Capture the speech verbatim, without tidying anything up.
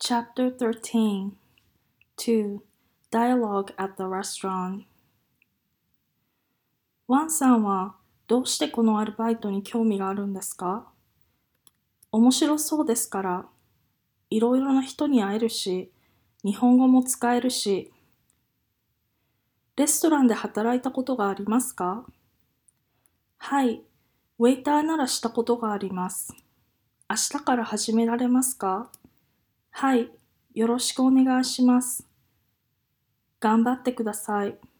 Chapter thirteen. two. Dialogue at the restaurant. ワンさんはどうしてこのアルバイトに興味があるんですか？面白そうですから。いろいろな人に会えるし、日本語も使えるし。レストランで働いたことがありますか？はい、ウェイターならしたことがあります。明日から始められますか？はい、よろしくお願いします。頑張ってください。